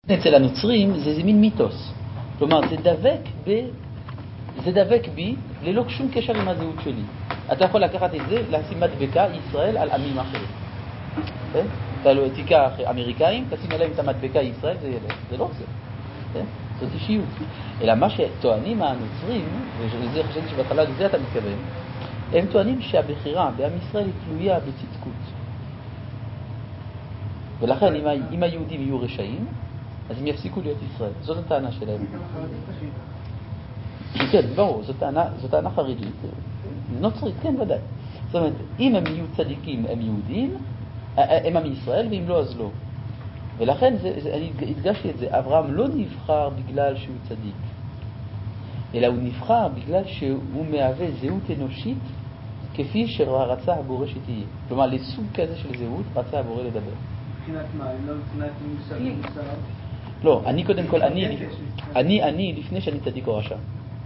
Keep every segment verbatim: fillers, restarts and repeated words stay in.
אצל הנוצרים זה, זה מין מיתוס. כלומר, זה דבק ב... זה דבק בי ללא שום קשר עם הזהות שלי. אתה יכול לקחת את זה, לשים מדבקה ישראל על עמים אחרים. כן? אתה לא תיקח אמריקאים, תשים עליהם את המדבקה ישראל, זה ילך. זה לא זה. כן? זאת אישיות. אלא מה שטוענים הנוצרים, וזה חשבתי שבהתחלה לזה אתה מתכוון, הם טוענים שהבחירה בעם ישראל היא תלויה בצדקות. ולכן אם, אם היהודים יהיו רשעים, אז הם יפסיקו להיות ישראל. זאת הטענה שלהם. כן, ברור, זאת טענה, זאת טענה חרדית. נוצרית, כן, ודאי. זאת אומרת, אם הם יהיו צדיקים, הם יהודים, הם עם ישראל, ואם לא, אז לא. ולכן, זה, זה, אני הדגשתי את זה, אברהם לא נבחר בגלל שהוא צדיק, אלא הוא נבחר בגלל שהוא מהווה זהות אנושית, כפי שרצה הבורא שתהיה. כלומר, לסוג כזה של זהות רצה הבורא לדבר. מבחינת מה? לא מבחינת מוסר? לא, אני קודם כל, אני, אני, אני, לפני שאני צדיק או רשע.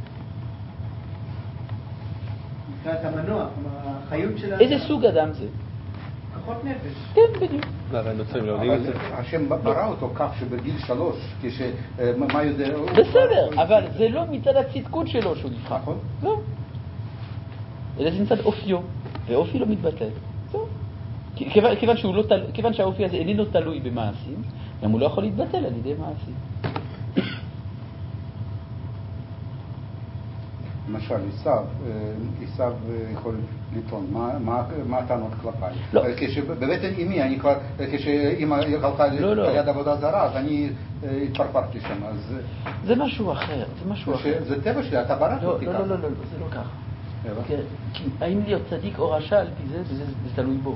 מבחינת המנוע, החיות של... איזה סוג אדם זה? כוחות נפש. כן, בדיוק. השם ברא אותו כך שבגיל שלוש, כש... מה יודע... בסדר, אבל זה לא מצד הצדקות שלו שהוא נבחר. נכון. לא. אלא זה מצד אופיו, ואופי לא מתבטל. זהו. כיוון שהוא לא תל... כיוון שהאופי הזה איננו תלוי במעשים, גם הוא לא יכול להתבטל על ידי מעשים. למשל, עשיו, עשיו יכול לטעון, מה הטענות כלפיי? לא. כשבבטן אמי, אני כבר, כשאמא הלכה ליד עבודה זרה, אז אני התפרפרתי שם, אז... זה משהו אחר, זה משהו אחר. זה טבע שלי, אתה בראת אותי ככה. לא, לא, לא, זה לא ככה. כי האם להיות צדיק או רשע על פי זה, זה תלוי בו.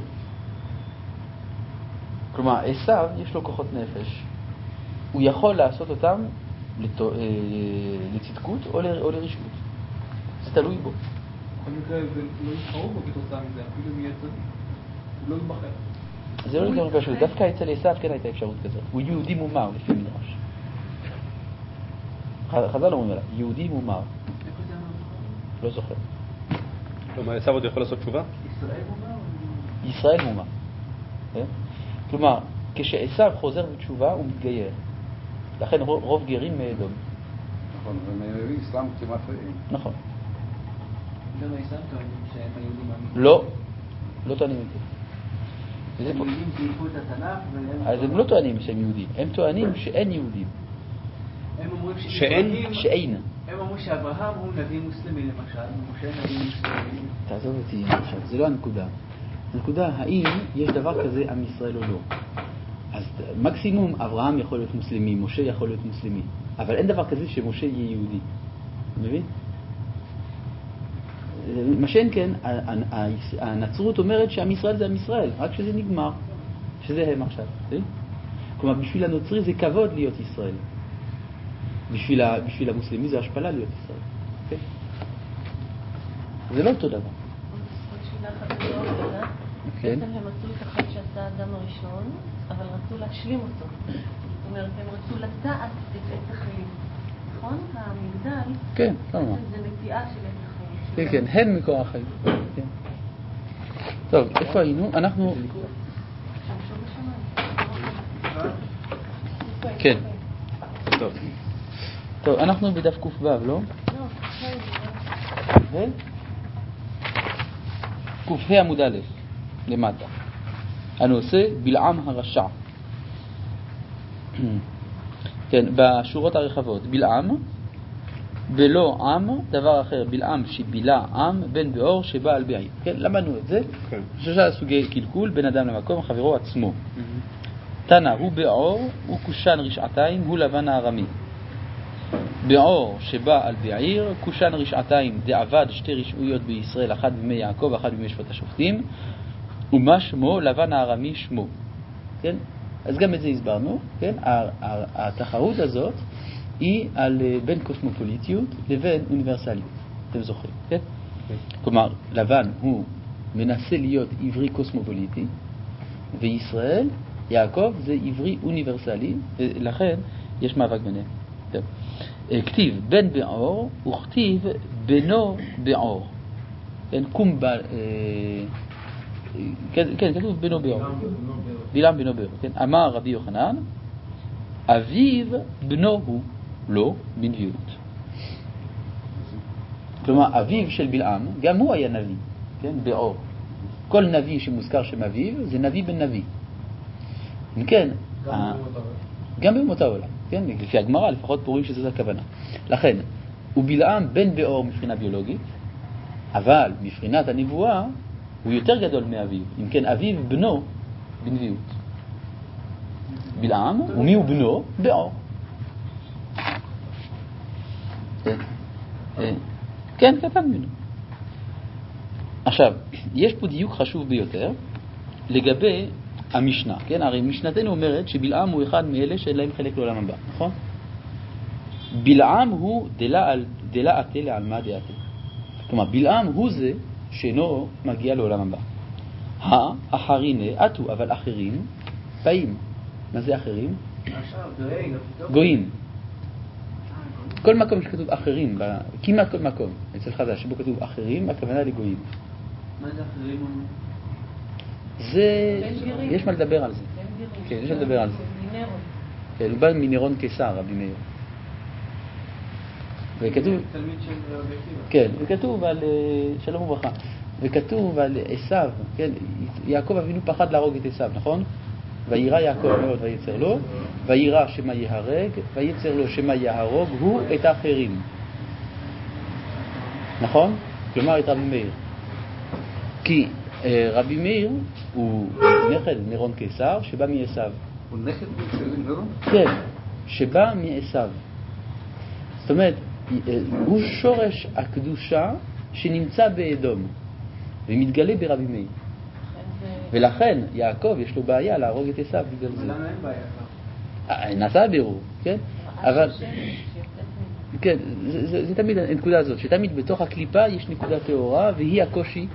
כלומר, עשיו יש לו כוחות נפש. הוא יכול לעשות אותם לצדקות או לרשעות. זה תלוי בו. בכל מקרה, זה לא יבחרו בו כתוצאה מזה, אפילו אם יהיה צדיק. הוא לא יבחר. זה לא יותר פשוט. דווקא אצל עשיו כן הייתה אפשרות כזאת. הוא יהודי מומר, לפי מדרש. חז"ל אומרים עליו, יהודי מומר. לא זוכר. כלומר, עשיו עוד יכול לעשות תשובה? ישראל מומר? ישראל מומר. כלומר, כשעשיו חוזר בתשובה, הוא מתגייר. לכן רוב גרים מאדום. נכון, ומאסלאם כמעט... נכון. גם האסלאם טוענים שהם היהודים מאמינים. לא, לא טוענים את זה. הם יהודים זייפו את התנ"ך והם... אז הם לא טוענים שהם יהודים, הם טוענים שאין יהודים. הם אומרים שאין? שאין. הם אומרים שאברהם הוא נביא מוסלמי למשל, משה נביא מוסלמי. תעזוב אותי עכשיו, זה לא הנקודה. הנקודה, האם יש דבר כזה עם ישראל או לא? אז מקסימום אברהם יכול להיות מוסלמי, משה יכול להיות מוסלמי, אבל אין דבר כזה שמשה יהיה יהודי. מבין? מה שאין כן, הנצרות אומרת שעם ישראל זה עם ישראל, רק שזה נגמר, שזה הם עכשיו. כלומר, בשביל הנוצרי זה כבוד להיות ישראל. בשביל, בשביל המוסלמי זה השפלה להיות ישראל. Okay? זה לא אותו דבר. עוד שאלה אחת לא עבודה. בעצם הם עשו את החטא שעשה האדם הראשון, אבל רצו להשלים אותו. זאת אומרת, הם רצו לטעת את עץ החיים. נכון? המגדל, כן, כמובן. זה נטיעה של עץ החיים. כן, כן, הם מקור החיים. כן. טוב, איפה היינו? אנחנו... כן. טוב. טוב, אנחנו בדף קוף ו', לא? לא. קוף ה' עמוד א', למטה. הנושא בלעם הרשע. כן, בשורות הרחבות. בלעם, בלא עם, דבר אחר, בלעם שבילה עם, בן באור שבא על בעיר. כן, למדנו את זה. כן. שלושה סוגי קלקול, בין אדם למקום, חברו עצמו. תנא, הוא באור, הוא קושן רשעתיים, הוא לבן הארמי. באור שבא על בעיר, קושן רשעתיים, דעבד שתי רשעויות בישראל, אחת בימי יעקב, אחת בימי שפט השופטים, ומה שמו? לבן הארמי שמו. כן? אז גם את זה הסברנו, כן? התחרות הזאת היא על בין קוסמופוליטיות לבין אוניברסליות. אתם זוכרים, כן? כלומר, לבן הוא מנסה להיות עברי קוסמופוליטי, וישראל, יעקב, זה עברי אוניברסלי, ולכן יש מאבק ביניהם. טוב. כתיב בן באור וכתיב בנו באור. כן, קום ב... כן, כן, כתוב בנו באור. בלעם בנו באור. כן, אמר רבי יוחנן, אביו בנו הוא, לא בנביאות. כלומר, אביו של בלעם, גם הוא היה נביא, כן? באור. כל נביא שמוזכר שם אביו, זה נביא בן נביא. כן, גם ה... באומות העולם. גם באומות העולם, כן? לפי הגמרא, לפחות פורים שזאת הכוונה. לכן, הוא בלעם בן באור מבחינה ביולוגית, אבל מבחינת הנבואה, הוא יותר גדול מאביו. אם כן, אביו בנו בנביאות. בלעם, ומי הוא בנו? באור. כן, קטן ממנו. עכשיו, יש פה דיוק חשוב ביותר לגבי המשנה, כן? הרי משנתנו אומרת שבלעם הוא אחד מאלה שאין להם חלק לעולם הבא, נכון? בלעם הוא דלה עתה לעלמא דעתה. כלומר, בלעם הוא זה שאינו מגיע לעולם הבא. האחריני עתו, אבל אחרים באים. מה זה אחרים? גויים. כל מקום שכתוב אחרים, כמעט כל מקום, אצל חז"ל שבו כתוב אחרים, הכוונה לגויים. מה זה אחרים? זה... יש מה לדבר על זה. כן, יש מה לדבר על זה. כן, הוא בא מנירון קיסר, רבי מאיר. וכתוב... תלמיד של רבי עקיבא. כן, וכתוב על... שלום וברכה. וכתוב על עשיו, כן, יעקב אבינו פחד להרוג את עשיו, נכון? וירא יעקב מאוד ויצר לו, וירא שמה יהרג, ויצר לו שמה יהרוג הוא את האחרים. נכון? כלומר את רבי מאיר. כי אה, רבי מאיר הוא נכד נירון קיסר שבא מעשיו. הוא נכד של נירון? כן, שבא מעשיו. זאת אומרת, הוא שורש הקדושה שנמצא באדום ומתגלה ברבי מאיר. ולכן יעקב יש לו בעיה להרוג את עשיו בגלל זה. למה אין בעיה? נעשה בירור, כן? אבל כן, זה, זה, זה תמיד הנקודה הזאת, שתמיד בתוך הקליפה יש נקודה טהורה, והיא הקושי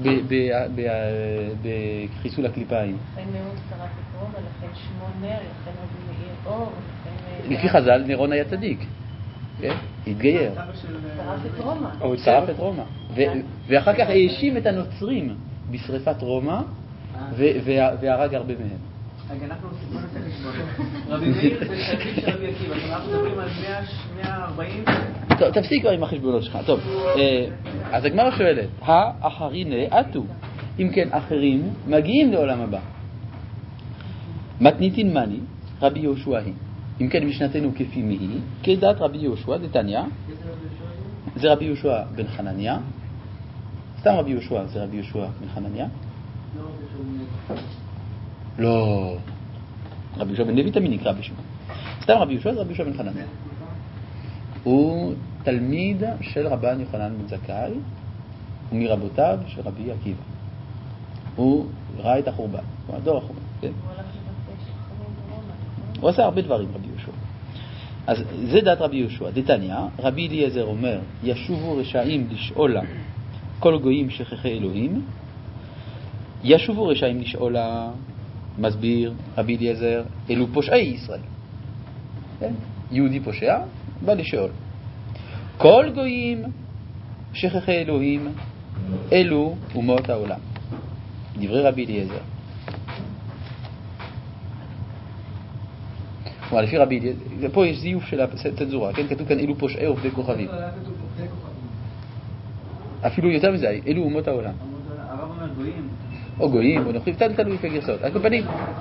בחיסול הקליפיים. לכן מאוד שרף את רומא, לכן שמו נר, לכן רבי מאיר אור. לפי חז"ל נירון היה צדיק, כן? התגייר. שרף את רומא. הוא שרף את רומא. ואחר כך האשים את הנוצרים בשריפת רומא, והרג הרבה מהם. רגע, אנחנו עושים את החשבון. רבי מאיר זה צדיק של רבי עקיבא. אנחנו מדברים על מאה וארבעים. טוב, תפסיק כבר עם החשבונות שלך. טוב, אז הגמרא שואלת, האחריני עתו. אם כן, אחרים מגיעים לעולם הבא. מתניתין מני, רבי יהושע היא. אם כן, משנתנו כפי מי היא, כדת רבי יהושע, דתניא. זה רבי יהושע בן חנניה. סתם רבי יהושע, זה רבי יהושע בן חנניה. לא. רבי יהושע בן לוי תמיד נקרא בשמו. סתם רבי יהושע זה רבי יהושע בן חנניה. הוא תלמיד של רבן יוחנן בן זכאי ומרבותיו של רבי עקיבא. הוא ראה את החורבן, הוא הדור החורבן, כן? הוא עשה הרבה דברים רבי יהושע. אז זה דעת רבי יהושע. דתניא, רבי אליעזר אומר, ישובו רשעים לשאולה כל גויים שכחי אלוהים. ישובו רשעים לשאולה, מסביר רבי אליעזר, אלו פושעי ישראל. כן? יהודי פושע בא לשאול. כל גויים שכחי אלוהים אלו אומות העולם. דברי רבי אליעזר. כלומר, לפי רבי אליעזר, פה יש זיוף של הצנזורה, כן? כתוב כאן אלו פושעי עובדי כוכבים. אפילו יותר מזה, אלו אומות העולם. הרב אומר גויים. או גויים, או נוכלים, תלוי לפי גרסאות. על כל פנים,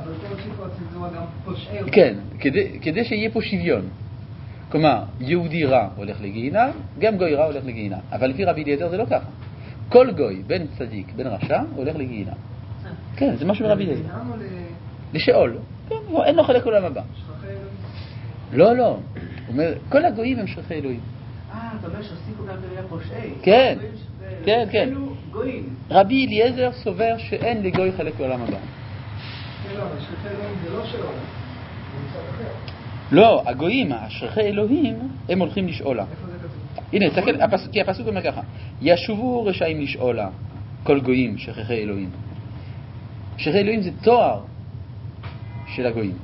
כן, כדי שיהיה פה שוויון. כלומר, יהודי רע הולך לגיהינם, גם גוי רע הולך לגיהינם. אבל לפי רבי אליעזר זה לא ככה. כל גוי, בין צדיק, בין רשע, הולך לגיהינם. כן, זה משהו מרבי אליעזר. לשאול. כן, אין לו חלק לעולם הבא. לא, לא. הוא אומר, כל הגויים הם שכחי אלוהים. אה, אתה אומר שהוסיפו גם במילה פושעי. כן, כן, כן. גויים. רבי אליעזר סובר שאין לגוי חלק לעולם הבא. לא, אבל שכחי אלוהים זה לא שלו. זה מצד אחר. לא, הגויים, השכחי אלוהים, הם הולכים לשאולה. איפה זה כתוב? הנה, תסתכל, כי הפסוק אומר ככה, ישובו רשעים לשאולה כל גויים שכחי אלוהים. שכחי אלוהים זה תואר של הגויים.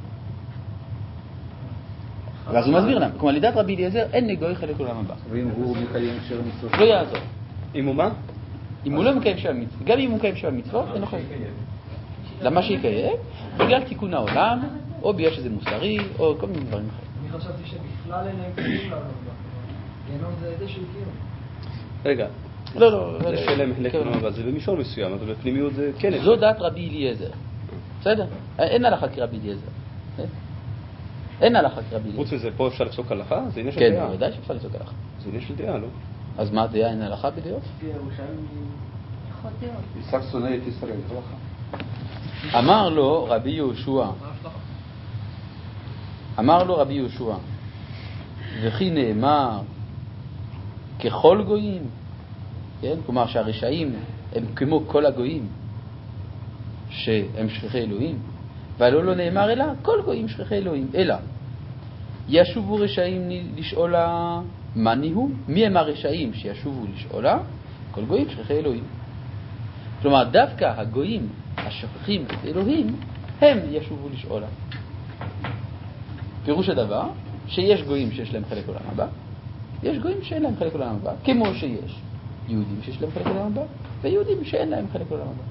ואז הוא מסביר להם, כלומר, לדעת רבי אליעזר אין לגוי חלק לעולם הבא. ואם הוא מקיים שבע מצוות? לא יעזור. אם הוא מה? אם הוא לא מקיים שבע מצוות, גם אם הוא מקיים שבע מצוות, אין לו חלק. למה שיקיים? בגלל תיקון העולם, או בגלל שזה מוסרי, או כל מיני דברים אחרים. אני חשבתי שבכלל אין להם כלים לעלות בה. גיהנום זה איזה שהוא קיום. רגע. לא, לא. זה שאלה מחלק לעולם הבא, זה במישור מסוים, אבל בפנימיות זה כן. זו דעת רבי אליעזר. בסדר? אין הלכה כרבי אליעזר. אין הלכה כרבי אליעזר. חוץ מזה, פה אפשר לפסוק הלכה? זה עניין של דעה. כן, ודאי שאפשר לפסוק הלכה. זה עניין של דעה, לא? אז מה הדעה? אין הלכה בדעות? ישראל שונא את ישראל, זה הלכה. אמר לו רבי יהושע, אמר לו רבי יהושע, וכי נאמר ככל גויים, כן? כלומר שהרשעים הם כמו כל הגויים שהם שכחי אלוהים, והלא לא נאמר אלא כל גויים שכחי אלוהים, אלא ישובו רשעים לשאולה מה ניהו? מי הם הרשעים שישובו לשאולה? כל גויים שכחי אלוהים. כלומר דווקא הגויים השכחים את אלוהים הם ישובו לשאולה. פירוש הדבר שיש גויים שיש להם חלק עולם הבא, יש גויים שאין להם חלק עולם הבא, כמו שיש יהודים שיש להם חלק עולם הבא ויהודים שאין להם חלק עולם הבא.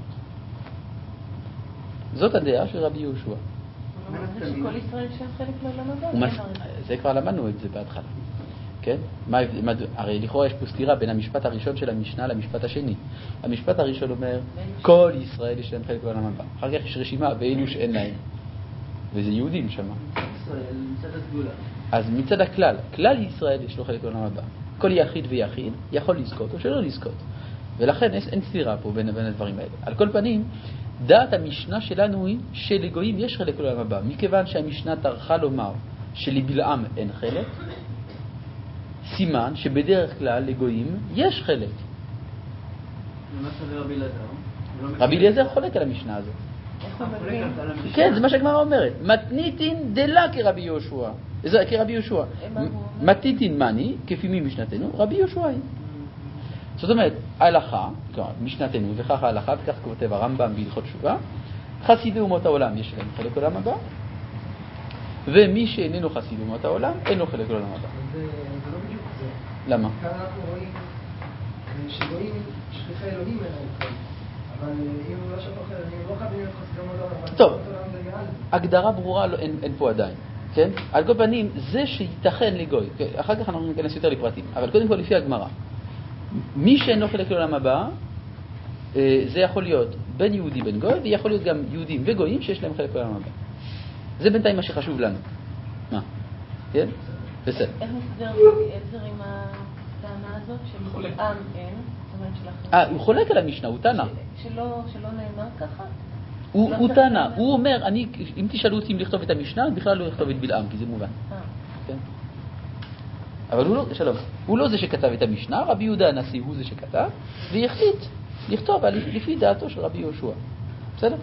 זאת הדעה של רבי יהושע. זה שכל ישראל שהם חלק לעולם הבא. זה כבר למדנו את זה בהתחלה. כן? מה, הרי לכאורה יש פה סתירה בין המשפט הראשון של המשנה למשפט השני. המשפט הראשון אומר כל ישראל יש להם חלק בעולם הבא. אחר כך יש רשימה ואילו שאין להם. וזה יהודים שם. ישראל, מצד הסגולה. אז מצד הכלל, כלל ישראל יש לו חלק בעולם הבא. כל יחיד ויחיד יכול לזכות או שלא לזכות. ולכן אין סתירה פה בין, בין הדברים האלה. על כל פנים, דעת המשנה שלנו היא שלגויים יש חלק בעולם הבא. מכיוון שהמשנה טרחה לומר שלבלעם אין חלק, סימן שבדרך כלל לגויים יש חלק. ומה סבר רבי אליעזר? רבי אליעזר חולק על המשנה הזאת. כן, זה מה שהגמרא אומרת. מתניתין דלה כרבי יהושע. זה כרבי יהושע. מתניתין מני, כפי מי משנתנו, רבי יהושע. זאת אומרת, ההלכה, משנתנו, וכך ההלכה, וכך כותב הרמב"ם בהלכות תשובה, חסידי אומות העולם יש להם חלק עולם הבא, ומי שאיננו חסיד אומות העולם, אין לו חלק עולם הבא. זה לא בדיוק זה. למה? כאן אנחנו רואים שגויים שכחי אלוהים אין להם חלק. אבל אם הוא לא שכח אלוהים, הוא לא חייבים להיות חסידי אומות העולם. טוב, הגדרה ברורה אין פה עדיין. כן? על כל פנים, זה שייתכן לגוי, אחר כך אנחנו ניכנס יותר לפרטים, אבל קודם כל לפי הגמרא, מי שאינו חלק לעולם הבא, זה יכול להיות בין יהודי בין גוי, ויכול להיות גם יהודים וגויים שיש להם חלק לעולם הבא. זה בינתיים מה שחשוב לנו. מה? כן? בסדר. איך מסתדר רבי אליעזר עם הטענה הזאת שבלעם אין? אה, הוא חולק על המשנה, הוא טענה. שלא נאמר ככה? הוא טענה, הוא אומר, אם תשאלו אותי אם לכתוב את המשנה, בכלל לא לכתוב את בלעם, כי זה מובן. כן? אבל הוא לא, שלום, הוא לא זה שכתב את המשנה, רבי יהודה הנשיא הוא זה שכתב, והחליט לכתוב לפי דעתו של רבי יהושע. בסדר?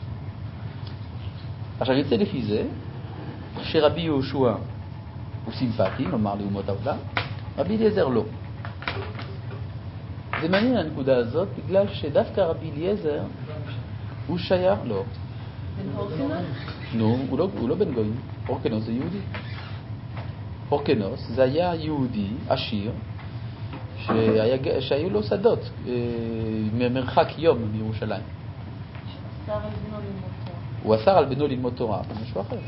עכשיו יוצא לפי זה, שרבי יהושע הוא סימפטי, נאמר לאומות העולם, רבי אליעזר לא. זה מעניין הנקודה הזאת, בגלל שדווקא רבי אליעזר הוא שייך, לא. בן הורקנוס? נו, הוא לא, הוא לא בן גויים, הורקנוס זה יהודי. הורקנוס זה היה יהודי עשיר שהיה, שהיו לו שדות ממרחק יום מירושלים. אסר על בנו ללמוד תורה. הוא אסר על בנו ללמוד תורה, אבל משהו אחר.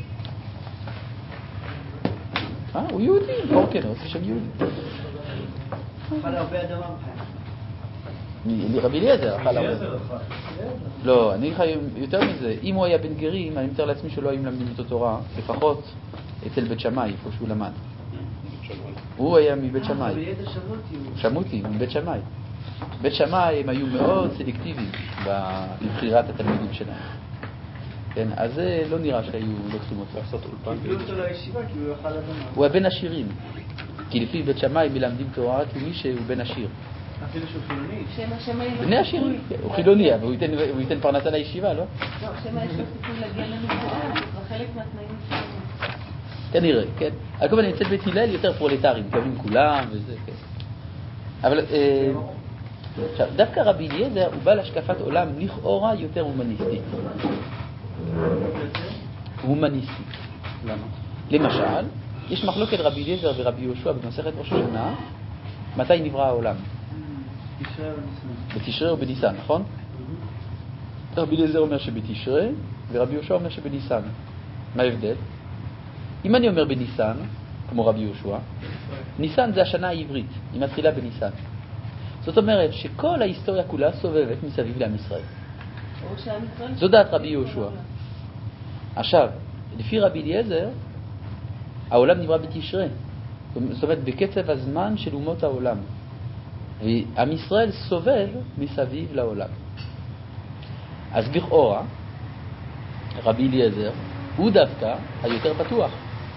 אה, הוא יהודי, הורקנוס זה שם יהודי. אכל הרבה אדמה בחיים. רבי אליעזר אכל הרבה. לא, אני חי יותר מזה. אם הוא היה בן גרים, אני מתאר לעצמי שלא היו מלמדים אותו תורה, לפחות אצל בית שמאי, איפה שהוא למד. הוא היה מבית שמאי. שמותי, מבית שמאי. בית שמאי הם היו מאוד סלקטיביים בבחירת התלמידים שלהם. כן, אז זה לא נראה שהיו לוקחים אותו. לעשות אולפן. קיבלו אותו לישיבה כי הוא יאכל אדמה. הוא היה בן עשירים. כי לפי בית שמאי מלמדים תורה רק מי שהוא בן עשיר. אפילו שהוא חילוני? בני עשירים, הוא חילוני, אבל הוא ייתן פרנסה לישיבה, לא? לא, שמה יש לו סיכוי להגיע למקום, זה חלק מהתנאים שלנו. כנראה, כן. על כל פנים, אצל בית הלל יותר פרולטרים, קמים כולם וזה, כן. אבל עכשיו, דווקא רבי אליעזר הוא בא להשקפת עולם לכאורה יותר הומניסטית. הומניסטית. למה? למשל, יש מחלוקת רבי אליעזר ורבי יהושע במסכת ראש השנה, מתי נברא העולם? בתשרי או בניסן, נכון? רבי אליעזר אומר שבתשרי ורבי יהושע אומר שבניסן. מה ההבדל? אם אני אומר בניסן, כמו רבי יהושע, ניסן זה השנה העברית, היא מתחילה בניסן. זאת אומרת שכל ההיסטוריה כולה סובבת מסביב לעם ישראל. זו דעת רבי יהושע. עכשיו, לפי רבי אליעזר, העולם נברא בתשרי. זאת אומרת, בקצב הזמן של אומות העולם. ועם ישראל סובב מסביב לעולם. אז לכאורה, רבי אליעזר הוא דווקא היותר פתוח.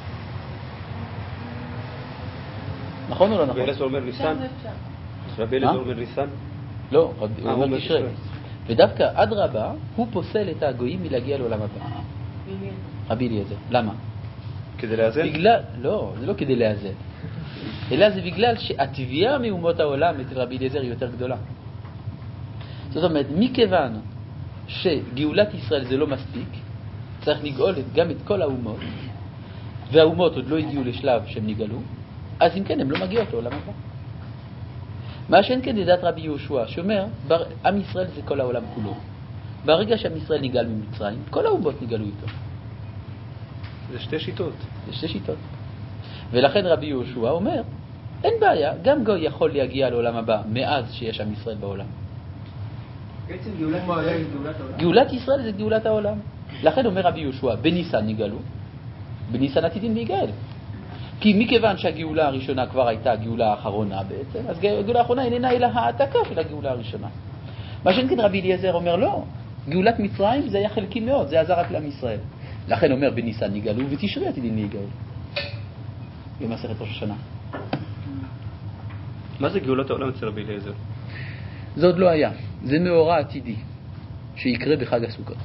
נכון או לא נכון? רבי אליעזר אומר ניסן? רבי אליעזר אומר ניסן? לא, הוא אומר תשרי. ודווקא עד רבה, הוא פוסל את הגויים מלהגיע לעולם הבא. רבי אליעזר. למה? כדי לאזן? בגלל, לא, זה לא כדי לאזן. אלא זה בגלל שהתביעה מאומות העולם אצל רבי אליעזר היא יותר גדולה. זאת אומרת, מכיוון שגאולת ישראל זה לא מספיק, צריך לגאול גם את כל האומות, והאומות עוד לא הגיעו לשלב שהם נגאלו, אז אם כן, הם לא מגיעות לעולם הבא. מה שאין כן לדעת רבי יהושע, שאומר, עם ישראל זה כל העולם כולו. ברגע שעם ישראל נגאל ממצרים, כל האומות נגאלו איתו. זה שתי שיטות. זה שתי שיטות. ולכן רבי יהושע אומר, אין בעיה, גם גוי יכול להגיע לעולם הבא מאז שיש עם ישראל בעולם. בעצם גאולת ישראל היא גאולת העולם. גאולת ישראל זה גאולת העולם. לכן אומר רבי יהושע, בניסן נגאלו, בניסן עתידים להיגאל. כי מכיוון שהגאולה הראשונה כבר הייתה הגאולה האחרונה בעצם, אז הגאולה האחרונה איננה אלא העתקה של הגאולה הראשונה. מה שאין כן רבי אליעזר אומר, לא, גאולת מצרים זה היה חלקי מאוד, זה עזר רק לעם ישראל. לכן אומר, בניסן נגאלו ותשרי עתידים להיגאל. במסכת ראש השנה. מה זה גאולת העולם אצל רבי אליעזר? זה עוד לא היה. זה מאורע עתידי שיקרה בחג הסוכות.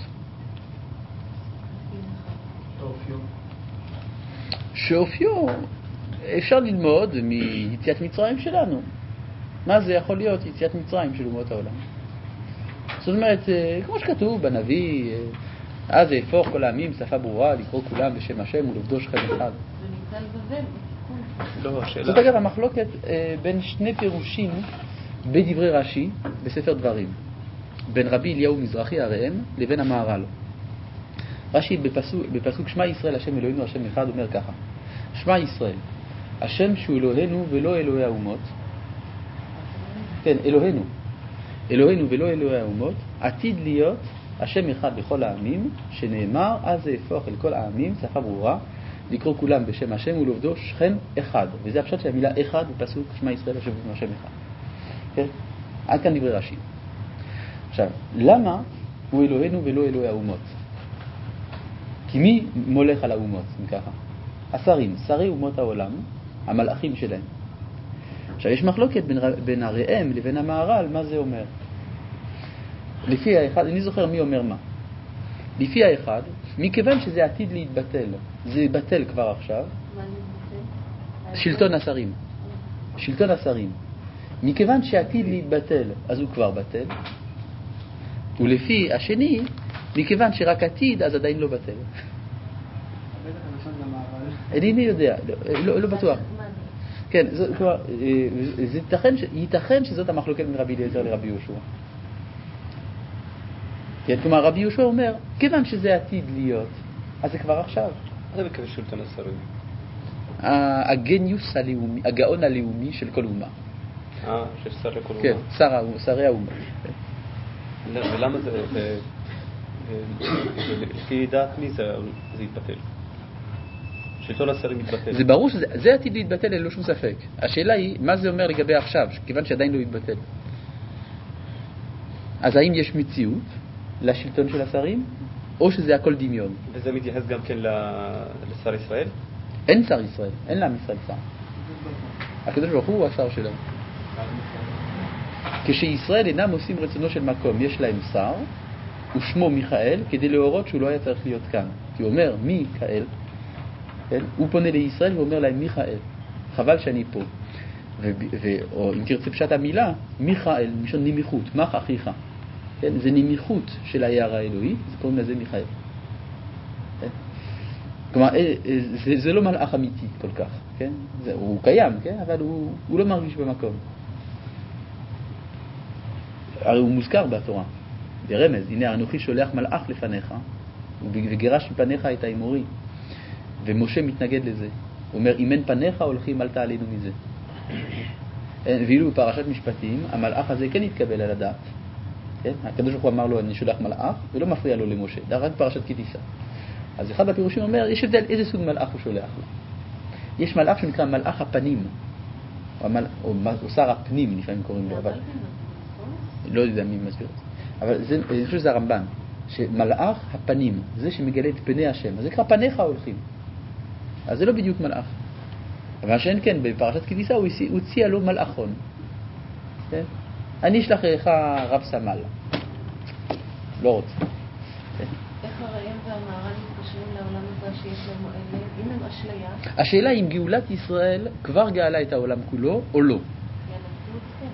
שאופיו אפשר ללמוד מיציאת מצרים שלנו. מה זה יכול להיות יציאת מצרים של אומות העולם? זאת אומרת, כמו שכתוב בנביא, אז יהפוך כל העמים שפה ברורה לקרוא כולם בשם השם ולעבדו שכם אחד. זה נמצא לבבל, בתיקון. לא, השאלה. זאת אגב המחלוקת בין שני פירושים בדברי רש"י בספר דברים, בין רבי אליהו מזרחי הראם לבין המהר"ל. רש"י בפסוק, בפסוק שמע ישראל השם אלוהינו השם אחד אומר ככה: שמע ישראל השם שהוא אלוהינו ולא אלוהי האומות. כן, אלוהינו אלוהינו ולא אלוהי האומות, עתיד להיות השם אחד בכל העמים, שנאמר אז יהפוך אל כל העמים שפה ברורה לקרוא כולם בשם השם ולעבדו שכם אחד. וזה הפשט של המילה אחד בפסוק שמע ישראל השם אלוהינו השם אחד. כן? עד כאן דברי רש"י. עכשיו, למה הוא אלוהינו ולא אלוהי האומות? כי מי מולך על האומות, ככה? השרים, שרי אומות העולם, המלאכים שלהם. עכשיו, יש מחלוקת בין, בין הראם לבין המהר"ל, מה זה אומר? לפי האחד, אני זוכר מי אומר מה. לפי האחד, מכיוון שזה עתיד להתבטל, זה בטל כבר עכשיו, מה להתבטל? שלטון השרים. שלטון השרים. מכיוון שעתיד להתבטל, אז הוא כבר בטל. ולפי השני, מכיוון שרק עתיד, אז עדיין לא בטל. אינני יודע, לא, לא, לא בטוח. כן, זה, כלומר, זה ייתכן, ייתכן שזאת המחלוקת בין רבי אליעזר לרבי יהושע. כן, כלומר, רבי יהושע אומר, כיוון שזה עתיד להיות, אז זה כבר עכשיו. מה זה מקווה שלטון השרים? הגניוס הלאומי, הגאון הלאומי של כל אומה. אה, של שר לכל אומה. כן, שר, שרי האומה. ולמה זה, לפי דעת מי זה יתבטל? שלטון השרים יתבטל. זה ברור שזה עתיד להתבטל, אין לו שום ספק. השאלה היא, מה זה אומר לגבי עכשיו, כיוון שעדיין לא יתבטל? אז האם יש מציאות לשלטון של השרים, או שזה הכל דמיון? וזה מתייחס גם כן לשר ישראל? אין שר ישראל, אין לעם ישראל שר. הקדוש ברוך הוא השר שלנו. כשישראל אינם עושים רצונו של מקום, יש להם שר, ושמו מיכאל, כדי להורות שהוא לא היה צריך להיות כאן. כי הוא אומר, מיכאל, כן? הוא פונה לישראל ואומר להם, מיכאל, חבל שאני פה. ו- ו- או אם תרצה פשט המילה, מיכאל, משון נמיכות, מח אחיך. כן? זה נמיכות של היער האלוהי, זה קוראים לזה מיכאל. כן? כלומר, זה, זה לא מלאך אמיתי כל כך, כן? זה, הוא קיים, כן? אבל הוא, הוא לא מרגיש במקום. הרי הוא מוזכר בתורה, ברמז, הנה אנוכי שולח מלאך לפניך, וגירש מפניך את האמורי. ומשה מתנגד לזה. הוא אומר, אם אין פניך הולכים, אל תעלינו מזה. ואילו בפרשת משפטים, המלאך הזה כן התקבל על הדעת. כן? הקדוש ברוך הוא אמר לו, אני שולח מלאך, ולא מפריע לו למשה. זה רק פרשת כי תישא. אז אחד הפירושים אומר, יש הבדל איזה סוג מלאך הוא שולח לו. יש מלאך שנקרא מלאך הפנים, או, המל... או... או שר הפנים, לפעמים קוראים לו, אבל... לא יודע מי מסביר את זה. אבל זה, אני חושב שזה הרמב"ן, שמלאך הפנים, זה שמגלה את פני השם, אז זה נקרא פניך הולכים. אז זה לא בדיוק מלאך. אבל שאין כן, בפרשת כי תישא הוא הציע לו מלאכון. כן? אני אשלח לך רב סמל. לא רוצה. איך הרעים והמהר"ל מתקשרים לעולם הזה שיש להם מועלת? אם הם אשליה... השאלה אם גאולת ישראל כבר גאלה את העולם כולו או לא. ינצרות כן.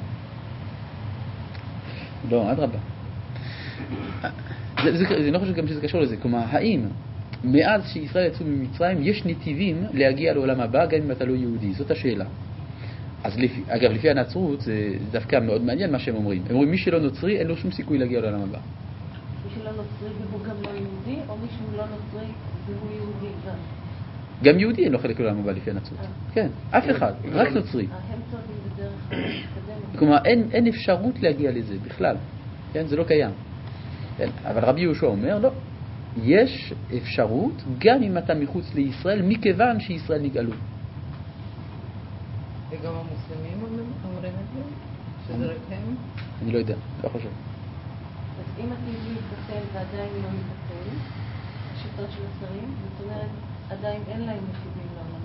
לא, עד רבה. זה, זה, זה לא חושב גם שזה קשור לזה. כלומר, האם מאז שישראל יצאו ממצרים יש נתיבים להגיע לעולם הבא גם אם אתה לא יהודי? זאת השאלה. אז לפי, אגב, לפי הנצרות זה דווקא מאוד מעניין מה שהם אומרים. הם אומרים מי שלא נוצרי אין לו שום סיכוי להגיע לעולם הבא. מי שלא נוצרי והוא גם לא יהודי, או מי שהוא לא נוצרי והוא יהודי גם? גם יהודי אין לו חלק לעולם הבא לפי הנצרות. כן, אף אחד, רק נוצרי. הם צועדים בדרך המתקדמת. כלומר, אין, אין אפשרות להגיע לזה בכלל. כן, זה לא קיים. כן, אבל רבי יהושע אומר, לא. יש אפשרות גם אם אתה מחוץ לישראל, מכיוון שישראל נגאלו. וגם המוסלמים אומרים את זה? שזה רק הם? אני לא יודע, לא חושב. אז אם עתיד להתבטל ועדיין לא מתבטל, השיטות של השרים, זאת אומרת, עדיין אין להם נתיבים לעולם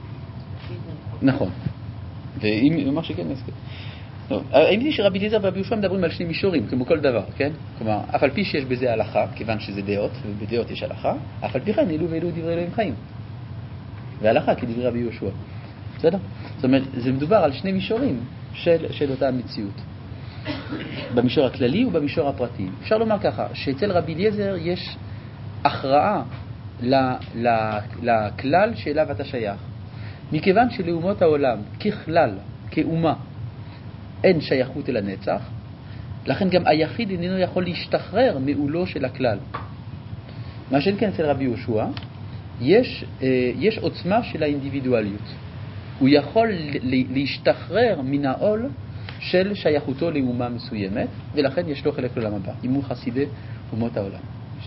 הבא. נכון. ואם אומר שכן, אז כן. האמת היא שרבי אליעזר ורבי יהושע מדברים על שני מישורים, כמו כל דבר, כן? כלומר, אף על פי שיש בזה הלכה, כיוון שזה דעות, ובדעות יש הלכה, אף על פי כן אלו ואלו דברי אלוהים חיים. והלכה כדברי רבי יהושע. בסדר? זאת אומרת, זה מדובר על שני מישורים של, של אותה המציאות. במישור הכללי ובמישור הפרטי. אפשר לומר ככה, שאצל רבי אליעזר יש הכרעה ל, ל, לכלל שאליו אתה שייך. מכיוון שלאומות העולם, ככלל, כאומה, אין שייכות אל הנצח, לכן גם היחיד איננו יכול להשתחרר מעולו של הכלל. מה שאין כן אצל רבי יהושע, יש, יש עוצמה של האינדיבידואליות. הוא יכול להשתחרר מן העול של שייכותו לאומה מסוימת, ולכן יש לו חלק לעולם הבא, אם הוא חסידי אומות העולם.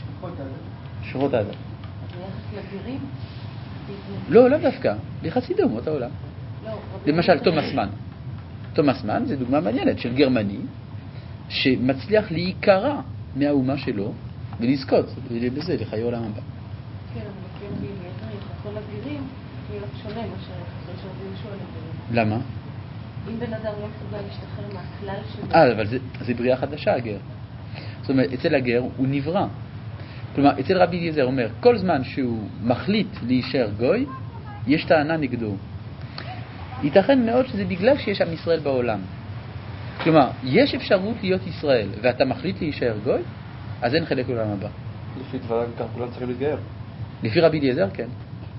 שרות האדם. אז ביחס לגירים? לא, לא דווקא, לחסידי אומות העולם. למשל, תומאס מן. תומאס מן זה דוגמה מעניינת של גרמני שמצליח להיקרע מהאומה שלו ולזכות בזה לחיי עולם הבא. כן, אבל כן ביליעזר יחסו לגירים להיות שונה מה שיחסו של רבי יהושע לגרים. למה? אם בן אדם לא מסוגל להשתחרר מהכלל שלו... אה, אבל זה, זה בריאה חדשה, הגר. זאת אומרת, אצל הגר הוא נברא. כלומר, אצל רבי אליעזר אומר, כל זמן שהוא מחליט להישאר גוי, יש טענה נגדו. ייתכן מאוד שזה בגלל שיש עם ישראל בעולם. כלומר, יש אפשרות להיות ישראל, ואתה מחליט להישאר גוי, אז אין חלק לעולם הבא. לפי דבריו, כך כולם צריכים להתגייר. לפי רבי אליעזר, כן.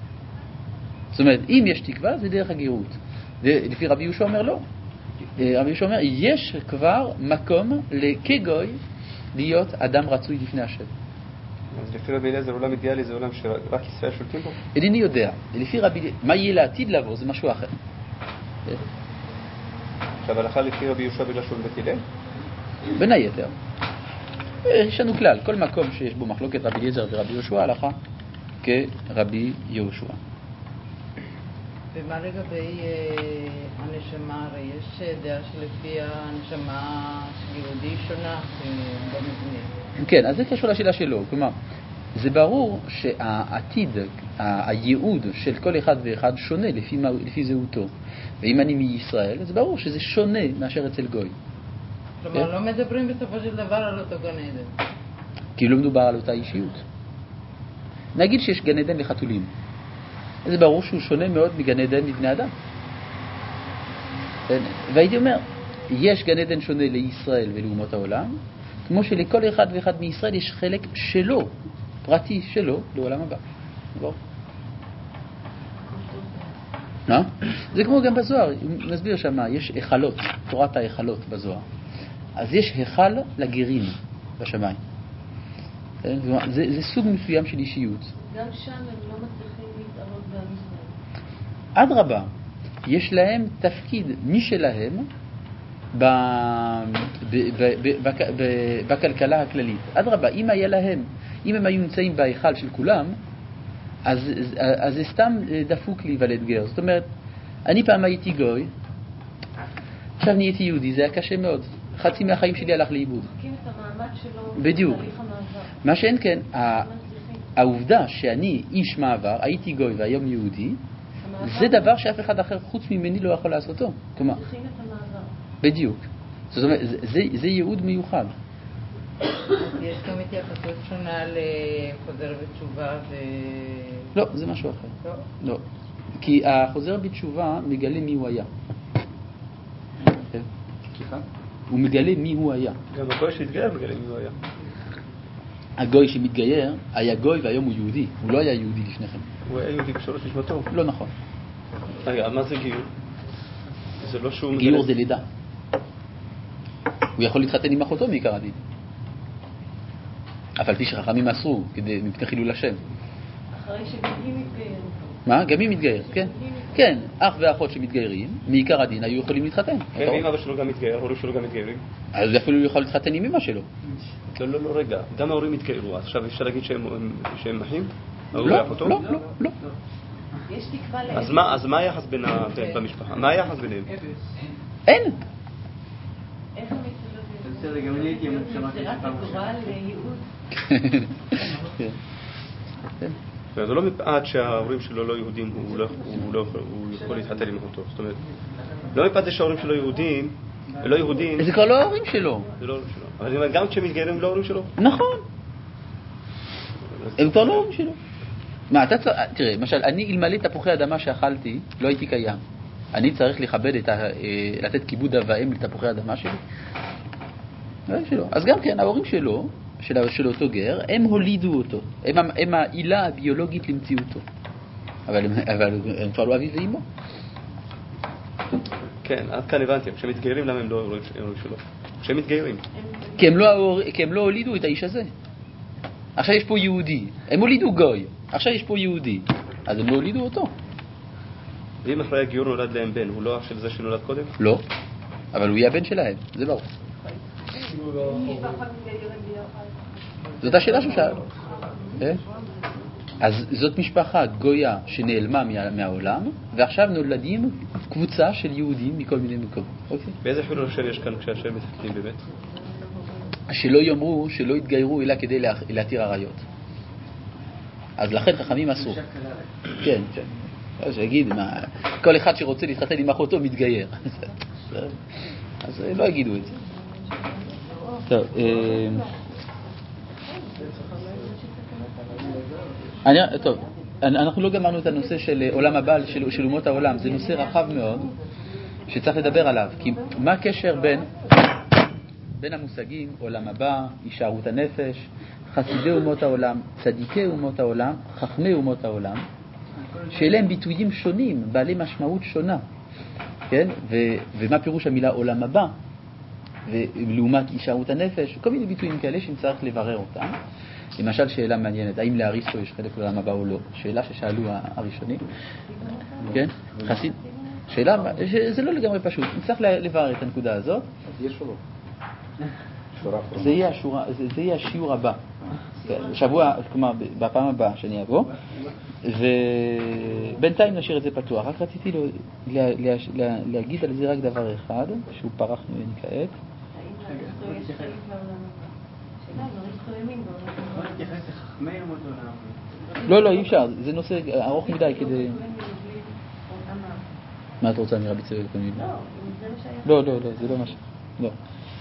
זאת אומרת, אם יש תקווה, זה דרך הגירות. לפי רבי יהושע אומר לא. רבי יהושע אומר, יש כבר מקום כגוי להיות אדם רצוי לפני השם. אז לפי רבי אליעזר, עולם אידיאלי זה עולם שרק ישראל שולטים בו? אינני יודע. לפי רבי אליעזר, מה יהיה לעתיד לבוא, זה משהו אחר. עכשיו, הלכה לפי רבי יהושע בגלל שהוא בית הלל? בין היתר. יש לנו כלל, כל מקום שיש בו מחלוקת רבי אליעזר ורבי יהושע, הלכה כרבי יהושע. ומה לגבי אה, הנשמה? הרי יש דעה שלפי הנשמה של יהודי שונה במבנה. כן, אז זה קשור לשאלה שלו. כלומר, זה ברור שהעתיד, הייעוד של כל אחד ואחד שונה לפי, לפי זהותו. ואם אני מישראל, אז ברור שזה שונה מאשר אצל גוי. כלומר, לא מדברים בסופו של דבר על אותו גן עדן. כי לא מדובר על אותה אישיות. נגיד שיש גן עדן לחתולים. זה ברור שהוא שונה מאוד מגן עדן לבני אדם. והייתי אומר, יש גן עדן שונה לישראל ולאומות העולם, כמו שלכל אחד ואחד מישראל יש חלק שלו, פרטי שלו, לעולם הבא. ברור. מה? זה כמו גם בזוהר, נסביר שמה, יש החלות, תורת ההחלות בזוהר. אז יש החל לגרים בשמיים. זה, זה סוג מסוים של אישיות. גם שם הם לא מצליחים להתערות בעם ישראל. אדרבה, יש להם תפקיד משלהם ב, ב, ב, ב, ב, ב, בכלכלה הכללית. אדרבה, אם היה להם, אם הם היו נמצאים בהיכל של כולם, אז, אז זה סתם דפוק להיוולד גר. זאת אומרת, אני פעם הייתי גוי, עכשיו נהייתי יהודי, זה היה קשה מאוד. חצי מהחיים שלי הלך לאיבוד. מחכים את המעמד שלו. בדיוק. מה שאין כן, העובדה שאני איש מעבר, הייתי גוי והיום יהודי, זה דבר שאף אחד אחר חוץ ממני לא יכול לעשותו. כלומר, צריכים את המעבר. בדיוק. זאת אומרת, זה, זה ייעוד מיוחד. יש גם התייחסות שונה לחוזר בתשובה ו... לא, זה משהו אחר. לא? לא. כי החוזר בתשובה מגלה מי הוא היה. הוא מגלה מי הוא היה. גם הגוי שהתגייר מגלה מי הוא היה. הגוי שמתגייר היה גוי והיום הוא יהודי. הוא לא היה יהודי לפני כן. הוא היה יהודי בשורש נשמתו. לא נכון. רגע, מה זה גיור? זה לא שהוא... גיור זה לידה. הוא יכול להתחתן עם אחותו מעיקר הדין. אבל פי שחכמים אסרו, כדי מפני חילול השם. אחרי שגם היא מתגייר. מה? גם היא מתגייר, כן. כן, אח ואחות שמתגיירים, מעיקר הדין היו יכולים להתחתן. כן, ואם אבא שלו גם מתגייר, ההורים שלו גם מתגיירים. אז אפילו הוא יכול להתחתן עם אמא שלו. לא, לא, לא, רגע. גם ההורים התגיירו. עכשיו אפשר להגיד שהם אחים? לא, לא, לא, לא. יש תקווה לאבן. אז מה, אז מה היחס בין המשפחה? מה היחס ביניהם? אין. איך הם מתגיירים? יצירת הגורל לייעוד. כן. זה לא מפאת שההורים שלו לא יהודים, הוא יכול להתחתן עם אחותו. זאת אומרת, לא מפאת זה שההורים שלו יהודים, לא יהודים... זה כבר לא ההורים שלו. זה לא ההורים שלו. אבל גם כשהם מתגיירים הם לא ההורים שלו? נכון. הם כבר לא ההורים שלו. מה, אתה צריך... תראה, למשל, אני אלמלא תפוחי אדמה שאכלתי, לא הייתי קיים. אני צריך לכבד את ה... לתת כיבוד אב ואם לתפוחי אדמה שלי? אז גם כן, ההורים שלו, של, של אותו גר, הם הולידו אותו. הם, הם העילה הביולוגית למציאותו. אבל, אבל הם כבר לא אביו ואימו. כן, עד כאן הבנתי. כשהם מתגיירים, למה הם לא ההורים שלו? כשהם מתגיירים. כי הם לא, כי הם לא הולידו את האיש הזה. עכשיו יש פה יהודי. הם הולידו גוי. עכשיו יש פה יהודי. אז הם לא הולידו אותו. ואם אחרי הגיור נולד להם בן, הוא לא אח של זה שנולד קודם? לא. אבל הוא יהיה הבן שלהם. זה ברור. זאת השאלה שהוא שאל. אז זאת משפחה גויה שנעלמה מהעולם, ועכשיו נולדים קבוצה של יהודים מכל מיני מקומות. באיזה חילול השם יש כאן כשהשם מתחתנים באמת? שלא יאמרו שלא יתגיירו אלא כדי להתיר עריות. אז לכן חכמים אסור. כן, כן. אז יגיד, כל אחד שרוצה להתחתן עם אחותו מתגייר. אז לא יגידו את זה. טוב, אני, טוב, אנחנו לא גמרנו את הנושא של עולם הבא, של, של אומות העולם. זה נושא רחב מאוד שצריך לדבר עליו. כי מה הקשר בין, בין המושגים עולם הבא, הישארות הנפש, חסידי אומות העולם, צדיקי אומות העולם, חכמי אומות העולם, שאלה הם ביטויים שונים, בעלי משמעות שונה. כן? ו, ומה פירוש המילה עולם הבא? ולעומת הישארות הנפש, כל מיני ביטויים כאלה שצריך לברר אותם. למשל שאלה מעניינת, האם לאריסטו יש חלק לעולם הבא או לא? שאלה ששאלו הראשונים. כן? חסיד. שאלה, זה לא לגמרי פשוט. נצטרך לברר את הנקודה הזאת. יש או לא? זה יהיה השורה, זה יהיה השיעור הבא. שבוע, כלומר, בפעם הבאה שאני אבוא. ובינתיים נשאיר את זה פתוח. רק רציתי להגיד על זה רק דבר אחד, שהוא פרח ממני כעת. לא, לא, אי אפשר. זה נושא ארוך מדי כדי... מה את רוצה מרבי צבי אלקונים? לא, לא, לא, זה לא משהו. לא.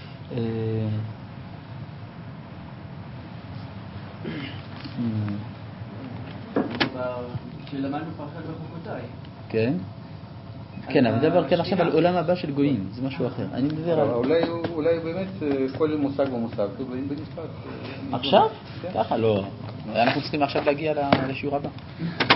כשלמדנו פרשת בחוקותיי. כן. כן, אני מדבר כאן עכשיו על עולם הבא של גויים, זה משהו אחר. אני מדבר על... אולי באמת כל מושג ומושג, בנפרד. עכשיו? ככה לא. אנחנו צריכים עכשיו להגיע לשיעור הבא.